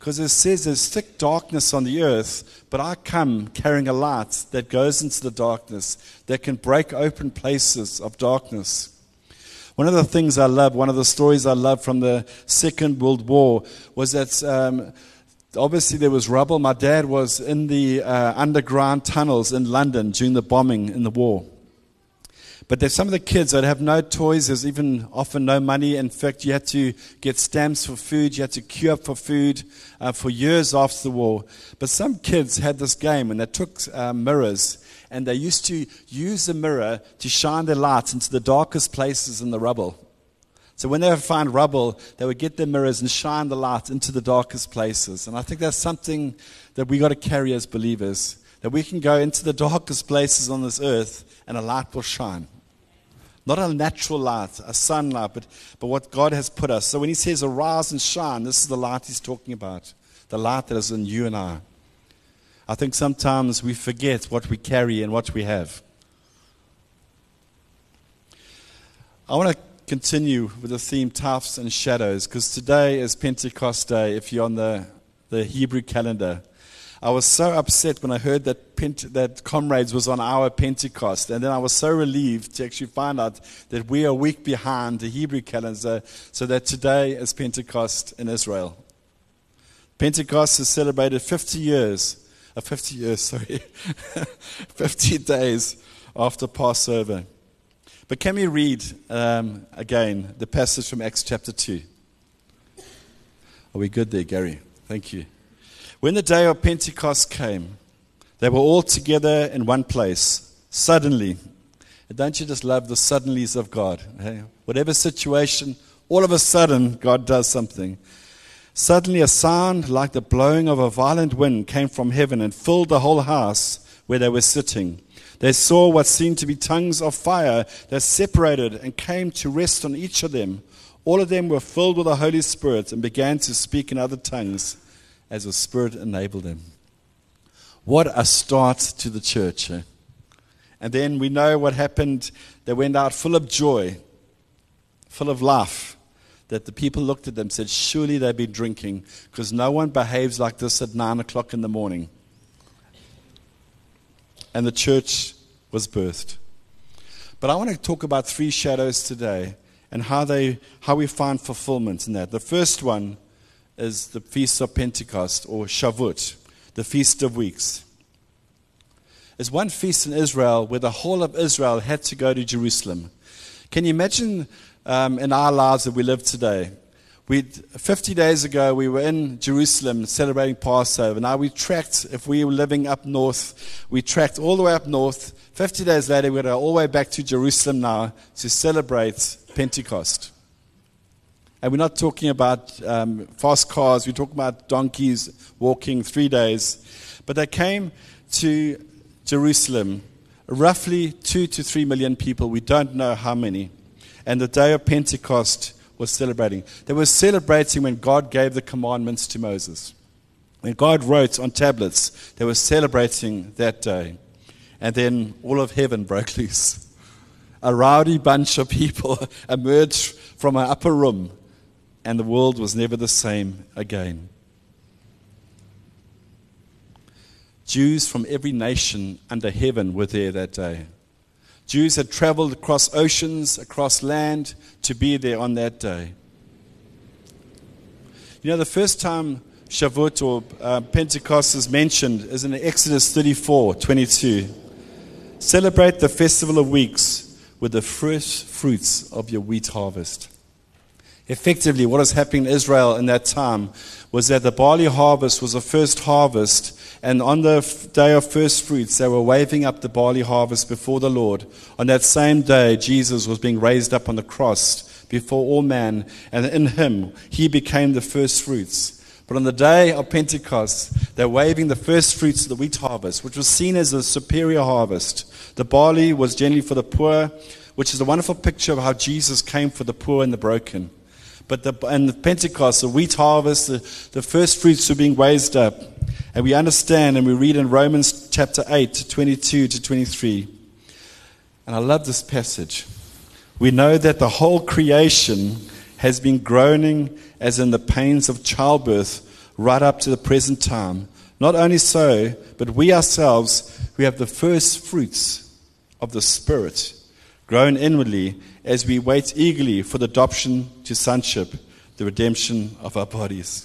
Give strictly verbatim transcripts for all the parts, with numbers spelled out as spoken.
Because it says there's thick darkness on the earth, but I come carrying a light that goes into the darkness, that can break open places of darkness. One of the things I love, one of the stories I love from the Second World War was that um, obviously there was rubble. My dad was in the uh, underground tunnels in London during the bombing in the war. But there's some of the kids that have no toys. There's even often no money. In fact, you had to get stamps for food. You had to queue up for food uh, for years after the war. But some kids had this game, and they took uh, mirrors, and they used to use the mirror to shine their light into the darkest places in the rubble. So when they would find rubble, they would get their mirrors and shine the light into the darkest places. And I think that's something that we got to carry as believers, that we can go into the darkest places on this earth, and a light will shine. Not a natural light, a sunlight, but, but what God has put us. So when he says arise and shine, this is the light he's talking about. The light that is in you and I. I think sometimes we forget what we carry and what we have. I want to continue with the theme Types and Shadows, because today is Pentecost Day if you're on the, the Hebrew calendar. I was so upset when I heard that Pente- that Comrades was on our Pentecost, and then I was so relieved to actually find out that we are a week behind the Hebrew calendar, so that today is Pentecost in Israel. Pentecost is celebrated fifty years, uh, fifty years, sorry, fifty days after Passover. But can we read um, again the passage from Acts chapter two? Are we good there, Gary? Thank you. When the day of Pentecost came, they were all together in one place. Suddenly, and don't you just love the suddenlies of God? Hey? Whatever situation, all of a sudden, God does something. Suddenly, a sound like the blowing of a violent wind came from heaven and filled the whole house where they were sitting. They saw what seemed to be tongues of fire that separated and came to rest on each of them. All of them were filled with the Holy Spirit and began to speak in other tongues as the Spirit enabled them. What a start to the church. Eh? And then we know what happened. They went out full of joy, full of life, that the people looked at them and said, surely they've been drinking, because no one behaves like this at nine o'clock in the morning. And the church was birthed. But I want to talk about three shadows today and how they, how we find fulfillment in that. The first one is the Feast of Pentecost, or Shavuot, the Feast of Weeks. There's one feast in Israel where the whole of Israel had to go to Jerusalem. Can you imagine um, in our lives that we live today? We fifty days ago, we were in Jerusalem celebrating Passover. Now we tracked, if we were living up north, we tracked all the way up north. fifty days later, we're going to go all the way back to Jerusalem now to celebrate Pentecost. And we're not talking about um, fast cars. We're talking about donkeys walking three days. But they came to Jerusalem, roughly two to three million people. We don't know how many. And the day of Pentecost was celebrating. They were celebrating when God gave the commandments to Moses. When God wrote on tablets, they were celebrating that day. And then all of heaven broke loose. A rowdy bunch of people emerged from an upper room, and the world was never the same again. Jews from every nation under heaven were there that day. Jews had traveled across oceans, across land, to be there on that day. You know, the first time Shavuot or uh, Pentecost is mentioned is in Exodus thirty-four twenty-two. Celebrate the festival of weeks with the first fruits of your wheat harvest. Effectively, what was happening in Israel in that time was that the barley harvest was the first harvest, and on the day of first fruits, they were waving up the barley harvest before the Lord. On that same day, Jesus was being raised up on the cross before all man, and in him, he became the first fruits. But on the day of Pentecost, they're waving the first fruits of the wheat harvest, which was seen as a superior harvest. The barley was generally for the poor, which is a wonderful picture of how Jesus came for the poor and the broken. But the, and the Pentecost, the wheat harvest, the, the first fruits were being raised up. And we understand, and we read in Romans chapter eight, twenty-two to twenty-three. And I love this passage. We know that the whole creation has been groaning as in the pains of childbirth right up to the present time. Not only so, but we ourselves, who have the first fruits of the Spirit, grown inwardly as we wait eagerly for the adoption to sonship, the redemption of our bodies.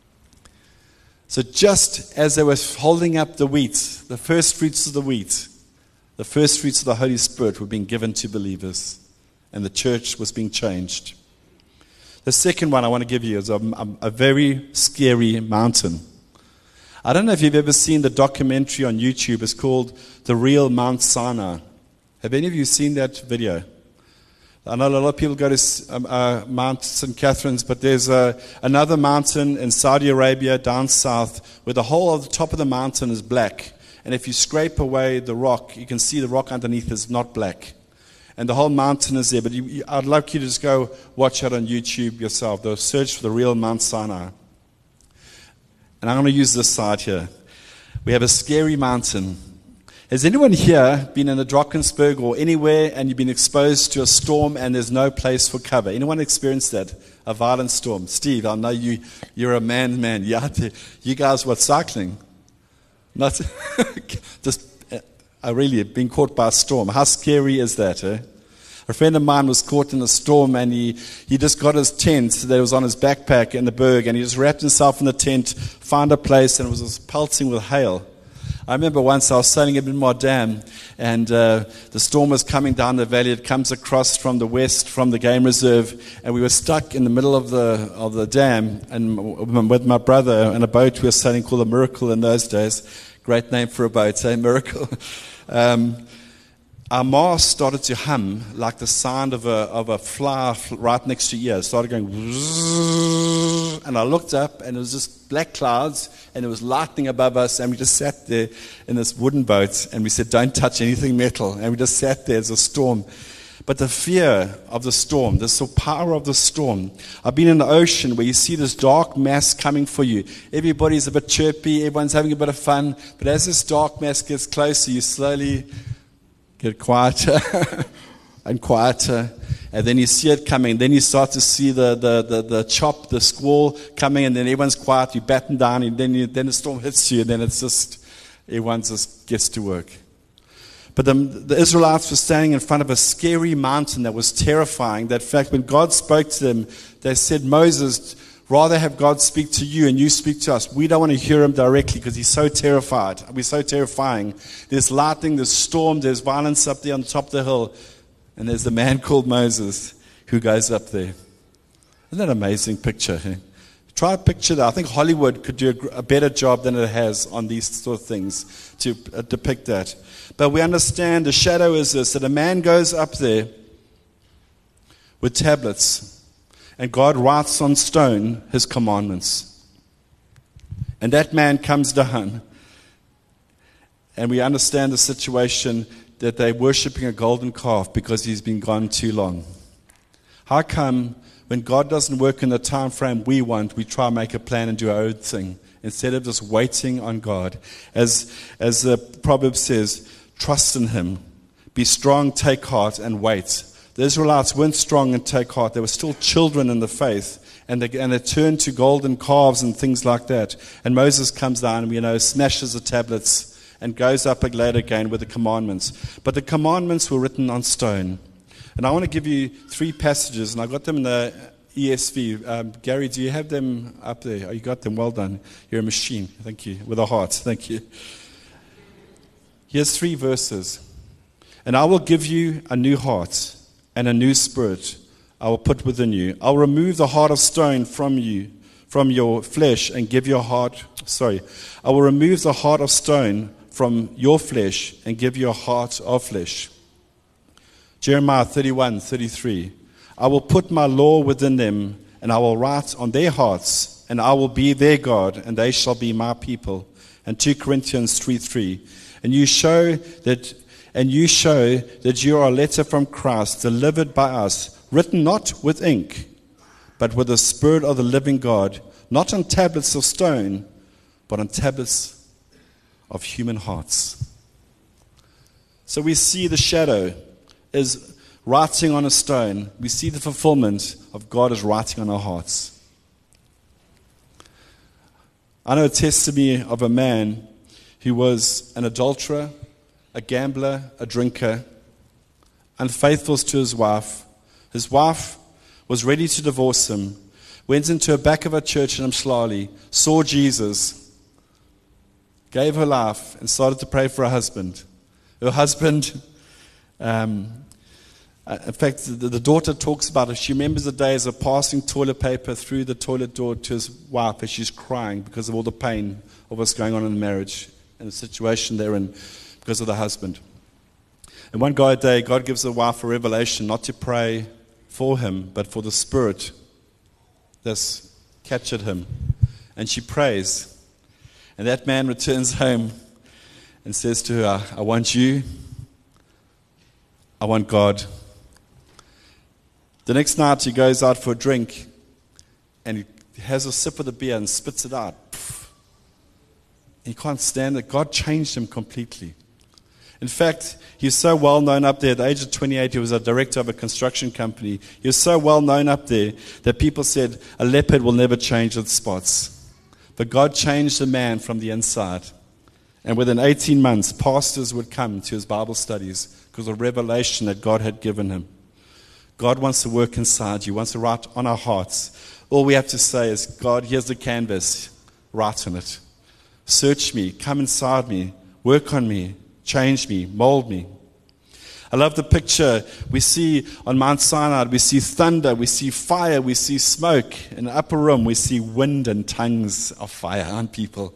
So just as they were holding up the wheat, the first fruits of the wheat, the first fruits of the Holy Spirit were being given to believers, and the church was being changed. The second one I want to give you is a, a, a very scary mountain. I don't know if you've ever seen the documentary on YouTube. It's called The Real Mount Sinai. Have any of you seen that video? I know a lot of people go to um, uh, Mount Saint Catherine's, but there's uh, another mountain in Saudi Arabia down south where the whole of the top of the mountain is black. And if you scrape away the rock, you can see the rock underneath is not black. And the whole mountain is there. But you, you, I'd like you to just go watch it on YouTube yourself. They'll search for the real Mount Sinai. And I'm going to use this side here. We have a scary mountain. Has anyone here been in the Drakensberg or anywhere and you've been exposed to a storm and there's no place for cover? Anyone experienced that? A violent storm? Steve, I know you, you're a man, man. You're out there. You guys, what, cycling? Not just, I really have been caught by a storm. How scary is that, eh? A friend of mine was caught in a storm and he, he just got his tent that was on his backpack in the Berg and he just wrapped himself in the tent, found a place, and it was just pelting with hail. I remember once I was sailing at Minmar Dam and uh, the storm was coming down the valley. It comes across from the west, from the game reserve, and we were stuck in the middle of the of the dam and with my brother in a boat we were sailing called the Miracle in those days. Great name for a boat, eh? Miracle. um, Our mast started to hum like the sound of a of a fly right next to your ear. It started going, and I looked up, and it was just black clouds, and it was lightning above us, and we just sat there in this wooden boat, and we said, "Don't touch anything metal," and we just sat there as a storm. But the fear of the storm, the power of the storm. I've been in the ocean where you see this dark mass coming for you. Everybody's a bit chirpy, everyone's having a bit of fun, but as this dark mass gets closer, you slowly get quieter and quieter, and then you see it coming. Then you start to see the, the, the, the chop, the squall coming, and then everyone's quiet. You batten down, and then you, then the storm hits you, and then it's just everyone just gets to work. But the, the Israelites were standing in front of a scary mountain that was terrifying. That in fact, when God spoke to them, they said, "Moses, rather have God speak to you and you speak to us. We don't want to hear him directly because he's so terrified. We're so terrifying. There's lightning, there's storm, there's violence up there on top of the hill. And there's the man called Moses who goes up there." Isn't that an amazing picture? Eh? Try to picture that. I think Hollywood could do a, a better job than it has on these sort of things to uh, depict that. But we understand the shadow is this, that a man goes up there with tablets, and God writes on stone his commandments. And that man comes down. And we understand the situation that they're worshipping a golden calf because he's been gone too long. How come when God doesn't work in the time frame we want, we try and make a plan and do our own thing instead of just waiting on God? As, as the proverb says, trust in him. Be strong, take heart, and wait. The Israelites weren't strong and take heart. They were still children in the faith. And they, and they turned to golden calves and things like that. And Moses comes down, you know, smashes the tablets and goes up later again with the commandments. But the commandments were written on stone. And I want to give you three passages, and I got them in the E S V. Um, Gary, do you have them up there? Oh, you got them. Well done. You're a machine. Thank you. With a heart. Thank you. Here's three verses. "And I will give you a new heart, and a new spirit I will put within you. I'll remove the heart of stone from you, from your flesh, and give you a heart, sorry, I will remove the heart of stone from your flesh and give you a heart of flesh." Jeremiah thirty-one, thirty-three. "I will put my law within them, and I will write on their hearts, and I will be their God, and they shall be my people." And two Corinthians three, three. And you show that And you show that you are a letter from Christ, delivered by us, written not with ink, but with the Spirit of the living God, not on tablets of stone, but on tablets of human hearts. So we see the shadow is writing on a stone. We see the fulfillment of God is writing on our hearts. I know a testimony of a man who was an adulterer, a gambler, a drinker, unfaithful to his wife. His wife was ready to divorce him, went into the back of a church in Mshlali, saw Jesus, gave her life, and started to pray for her husband. Her husband, um, in fact, the, the daughter talks about it. She remembers the days of passing toilet paper through the toilet door to his wife as she's crying because of all the pain of what's going on in the marriage and the situation they're in because of the husband. And one guy day, God gives the wife a revelation not to pray for him, but for the spirit that's captured him. And she prays. And that man returns home and says to her, I want you. I want God. The next night he goes out for a drink and he has a sip of the beer and spits it out. He can't stand it. God changed him completely. In fact, he's so well known up there. At the age of twenty-eight, he was a director of a construction company. He was so well known up there that people said, a leopard will never change its spots. But God changed the man from the inside. And within eighteen months, pastors would come to his Bible studies because of revelation that God had given him. God wants to work inside you, wants to write on our hearts. All we have to say is, God, here's the canvas. Write on it. Search me. Come inside me. Work on me. Change me. Mold me. I love the picture we see on Mount Sinai. We see thunder. We see fire. We see smoke. In the upper room, we see wind and tongues of fire on people.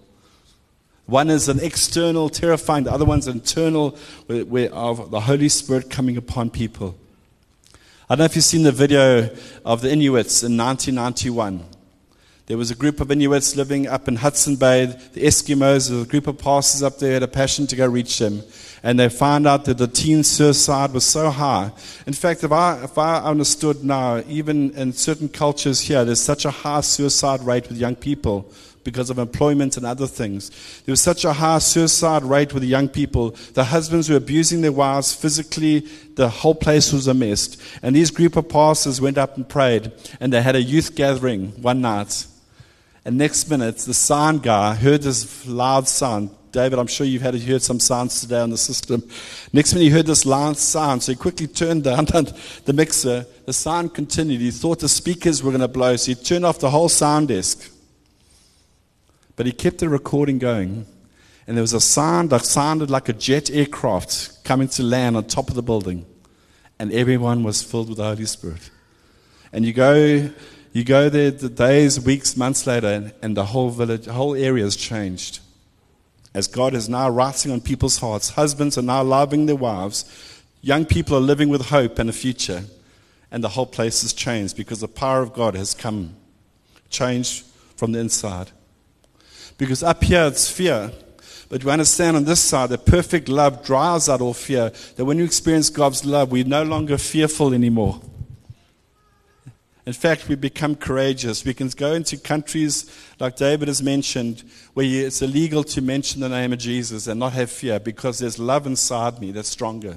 One is an external, terrifying. The other one's internal, where, where of the Holy Spirit coming upon people. I don't know if you've seen the video of the Inuits in nineteen ninety-one. There was a group of Inuits living up in Hudson Bay. The Eskimos, there was a group of pastors up there who had a passion to go reach them. And they found out that the teen suicide was so high. In fact, if I, if I understood now, even in certain cultures here, there's such a high suicide rate with young people because of employment and other things. There was such a high suicide rate with the young people. The husbands were abusing their wives physically. The whole place was a mess. And these group of pastors went up and prayed. And they had a youth gathering one night. And next minute, the sound guy heard this loud sound. David, I'm sure you've had heard some sounds today on the system. Next minute, he heard this loud sound. So he quickly turned down the mixer. The sound continued. He thought the speakers were going to blow. So he turned off the whole sound desk. But he kept the recording going. And there was a sound that sounded like a jet aircraft coming to land on top of the building. And everyone was filled with the Holy Spirit. And you go... You go there the days, weeks, months later, and, and the whole village, the whole area has changed. As God is now writing on people's hearts, husbands are now loving their wives, young people are living with hope and a future, and the whole place has changed because the power of God has come, changed from the inside. Because up here it's fear, but we understand on this side that perfect love drives out all fear, that when you experience God's love, we're no longer fearful anymore. In fact, we become courageous. We can go into countries, like David has mentioned, where it's illegal to mention the name of Jesus and not have fear because there's love inside me that's stronger.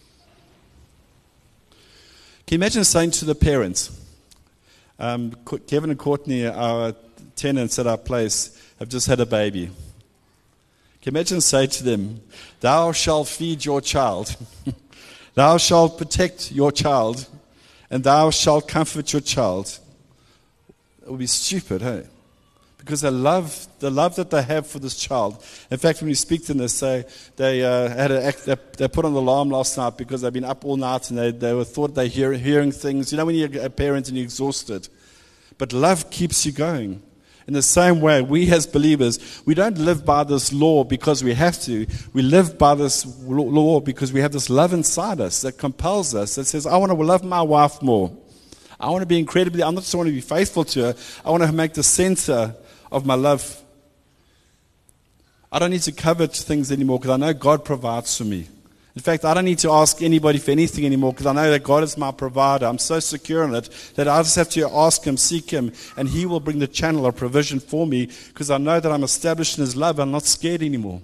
Can you imagine saying to the parents, um, Kevin and Courtney, our tenants at our place, have just had a baby. Can you imagine saying to them, thou shalt feed your child, thou shalt protect your child, and thou shalt comfort your child. It would be stupid, hey? Because they love the love that they have for this child. In fact, when you speak to them, they say they uh, had a, they, they put on the alarm last night because they've been up all night and they, they were thought they're hear, hearing things. You know when you're a parent and you're exhausted. But love keeps you going. In the same way, we as believers, we don't live by this law because we have to. We live by this law because we have this love inside us that compels us, that says, I want to love my wife more. I want to be incredibly, I not just want to be faithful to her, I want to make the center of my love. I don't need to covet things anymore because I know God provides for me. In fact, I don't need to ask anybody for anything anymore because I know that God is my provider. I'm so secure in it that I just have to ask Him, seek Him, and He will bring the channel of provision for me because I know that I'm established in His love. I'm not scared anymore.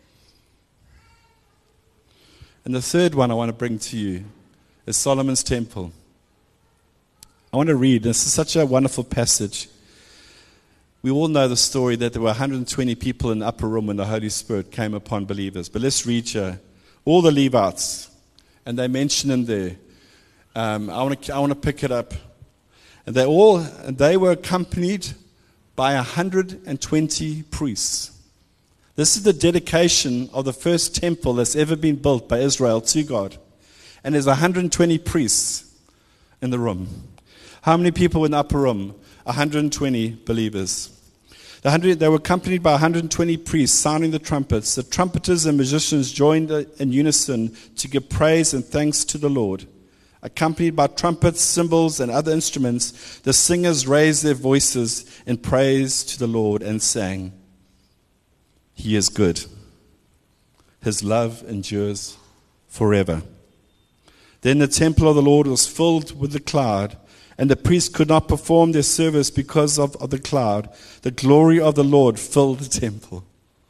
And the third one I want to bring to you is Solomon's temple. I want to read. This is such a wonderful passage. We all know the story that there were one hundred twenty people in the upper room when the Holy Spirit came upon believers. But let's read here. All the Levites, and they mention in there. Um, I want to I want to pick it up. And they all and they were accompanied by one hundred twenty priests. This is the dedication of the first temple that's ever been built by Israel to God. And there's one hundred twenty priests in the room. How many people in the upper room? one hundred twenty believers. The one hundred, they were accompanied by one hundred twenty priests sounding the trumpets. The trumpeters and musicians joined in unison to give praise and thanks to the Lord. Accompanied by trumpets, cymbals, and other instruments, the singers raised their voices in praise to the Lord and sang, "He is good. His love endures forever." Then the temple of the Lord was filled with the cloud, and the priests could not perform their service because of, of the cloud. The glory of the Lord filled the temple.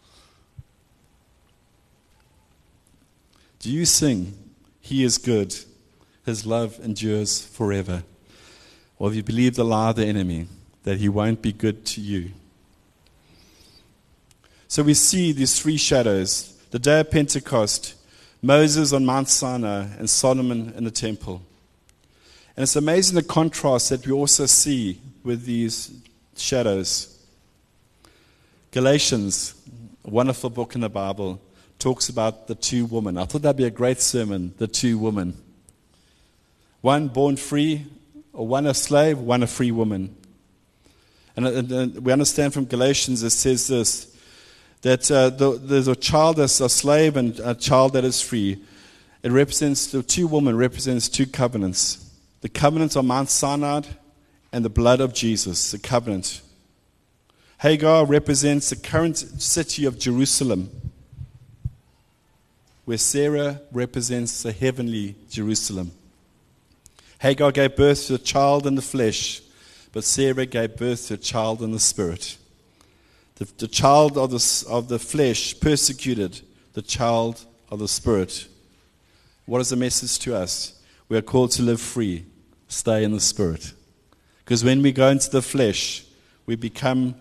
Do you sing, "He is good, His love endures forever"? Or have you believed the lie of the enemy, that he won't be good to you? So we see these three shadows: the day of Pentecost, Moses on Mount Sinai, and Solomon in the temple. And it's amazing the contrast that we also see with these shadows. Galatians, a wonderful book in the Bible, talks about the two women. I thought that'd be a great sermon, the two women. One born free, or one a slave, one a free woman. And, and, and we understand from Galatians, it says this, that uh, the, there's a child that's a slave and a child that is free. It represents, the two women represents two covenants. The covenant of Mount Sinai and the blood of Jesus, the covenant. Hagar represents the current city of Jerusalem, where Sarah represents the heavenly Jerusalem. Hagar gave birth to a child in the flesh, but Sarah gave birth to a child in the spirit. The, the child of the, of the flesh persecuted the child of the spirit. What is the message to us? We are called to live free, stay in the spirit. Because when we go into the flesh, we become,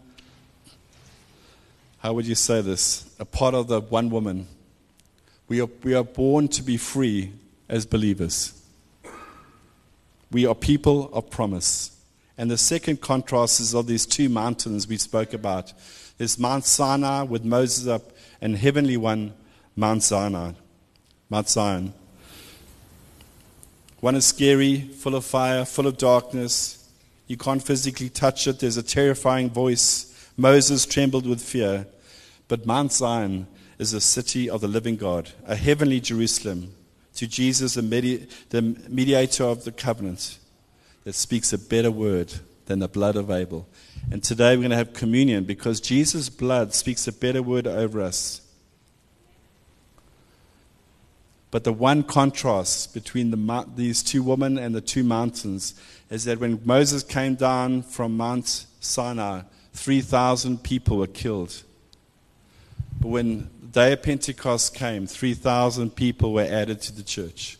how would you say this, a part of the one woman. We are, we are born to be free as believers. We are people of promise. And the second contrast is of these two mountains we spoke about. There's Mount Sinai with Moses up, and heavenly one, Mount Sinai, Mount Zion. One is scary, full of fire, full of darkness. You can't physically touch it. There's a terrifying voice. Moses trembled with fear. But Mount Zion is the city of the living God, a heavenly Jerusalem, to Jesus, the, medi- the mediator of the covenant, that speaks a better word than the blood of Abel. And today we're going to have communion because Jesus' blood speaks a better word over us. But the one contrast between the, these two women and the two mountains is that when Moses came down from Mount Sinai, three thousand people were killed. But when the day of Pentecost came, three thousand people were added to the church.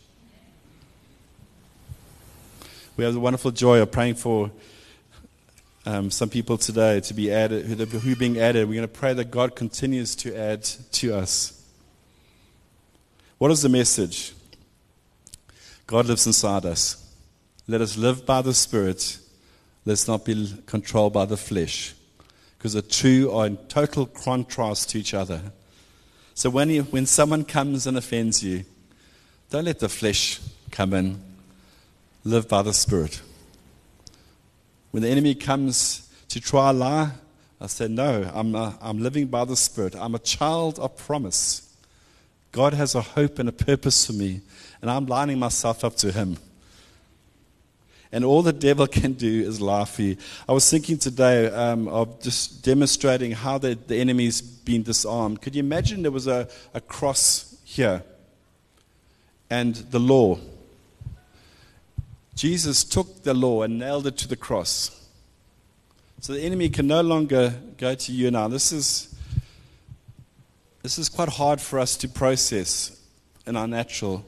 We have the wonderful joy of praying for um, some people today to be added, who, who are being added. We're going to pray that God continues to add to us. What is the message? God lives inside us. Let us live by the Spirit. Let's not be controlled by the flesh. Because the two are in total contrast to each other. So when, you, when someone comes and offends you, don't let the flesh come in. Live by the Spirit. When the enemy comes to try a lie, I say, no, I'm, a, I'm living by the Spirit. I'm a child of promise. God has a hope and a purpose for me, and I'm lining myself up to Him. And all the devil can do is lie for you. I was thinking today um, of just demonstrating how the, the enemy's been disarmed. Could you imagine there was a, a cross here and the law? Jesus took the law and nailed it to the cross. So the enemy can no longer go to you now. This is This is quite hard for us to process in our natural.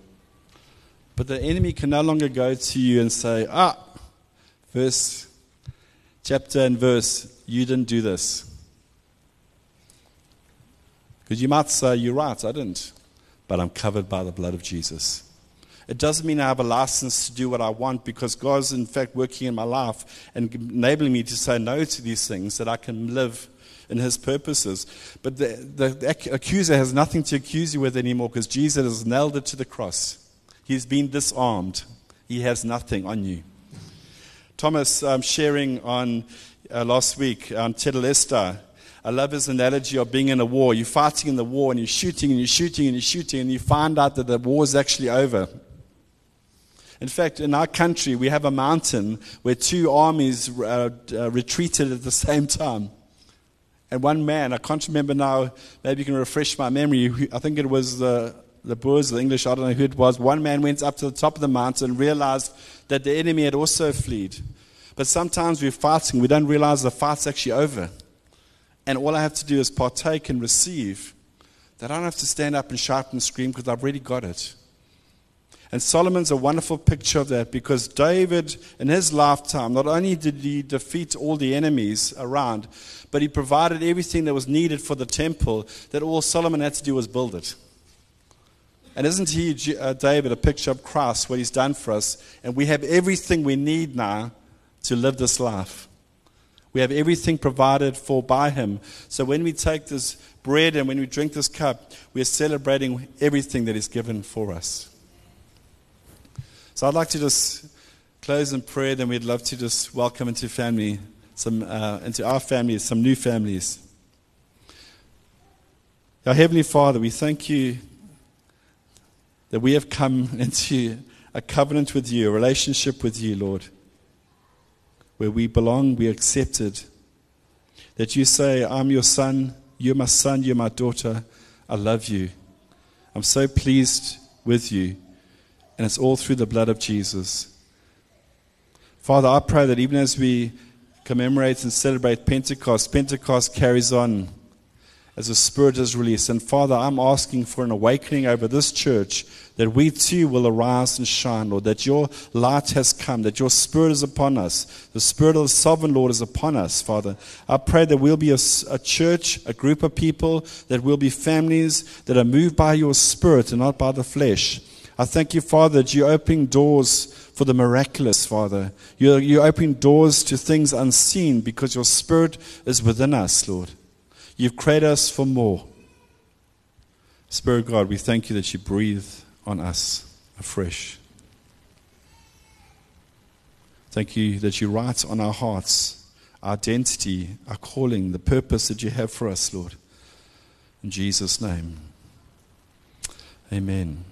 But the enemy can no longer go to you and say, ah, verse chapter and verse, you didn't do this. Because you might say, you're right, I didn't. But I'm covered by the blood of Jesus. It doesn't mean I have a license to do what I want, because God's in fact working in my life and enabling me to say no to these things, that I can live in His purposes. But the, the, the accuser has nothing to accuse you with anymore, because Jesus has nailed it to the cross. He's been disarmed. He has nothing on you. Thomas um, sharing on uh, last week on Tetelestai, I love his analogy of being in a war. You're fighting in the war and you're shooting and you're shooting and you're shooting, and you find out that the war is actually over. In fact, in our country, we have a mountain where two armies uh, uh, retreated at the same time. And one man, I can't remember now, maybe you can refresh my memory, I think it was the, the Boers, the English, I don't know who it was. One man went up to the top of the mountain and realized that the enemy had also fled. But sometimes we're fighting, we don't realize the fight's actually over. And all I have to do is partake and receive. That I don't have to stand up and shout and scream, because I've already got it. And Solomon's a wonderful picture of that, because David, in his lifetime, not only did he defeat all the enemies around, but he provided everything that was needed for the temple, that all Solomon had to do was build it. And isn't he, uh, David, a picture of Christ, what he's done for us? And we have everything we need now to live this life. We have everything provided for by Him. So when we take this bread and when we drink this cup, we are celebrating everything that is given for us. So I'd like to just close in prayer, then we'd love to just welcome into family, some uh, into our families, some new families. Our Heavenly Father, we thank you that we have come into a covenant with you, a relationship with you, Lord, where we belong, we are accepted. That you say, I'm your son, you're my son, you're my daughter, I love you. I'm so pleased with you. And it's all through the blood of Jesus. Father, I pray that even as we commemorate and celebrate Pentecost, Pentecost carries on as the Spirit is released. And Father, I'm asking for an awakening over this church, that we too will arise and shine, Lord, that your light has come, that your Spirit is upon us. The Spirit of the Sovereign Lord is upon us, Father. I pray that we'll be a, a church, a group of people, that we'll be families that are moved by your Spirit and not by the flesh. I thank you, Father, that you're opening doors for the miraculous, Father. You're, you're opening doors to things unseen, because your Spirit is within us, Lord. You've created us for more. Spirit God, we thank you that you breathe on us afresh. Thank you that you write on our hearts our identity, our calling, the purpose that you have for us, Lord. In Jesus' name, amen.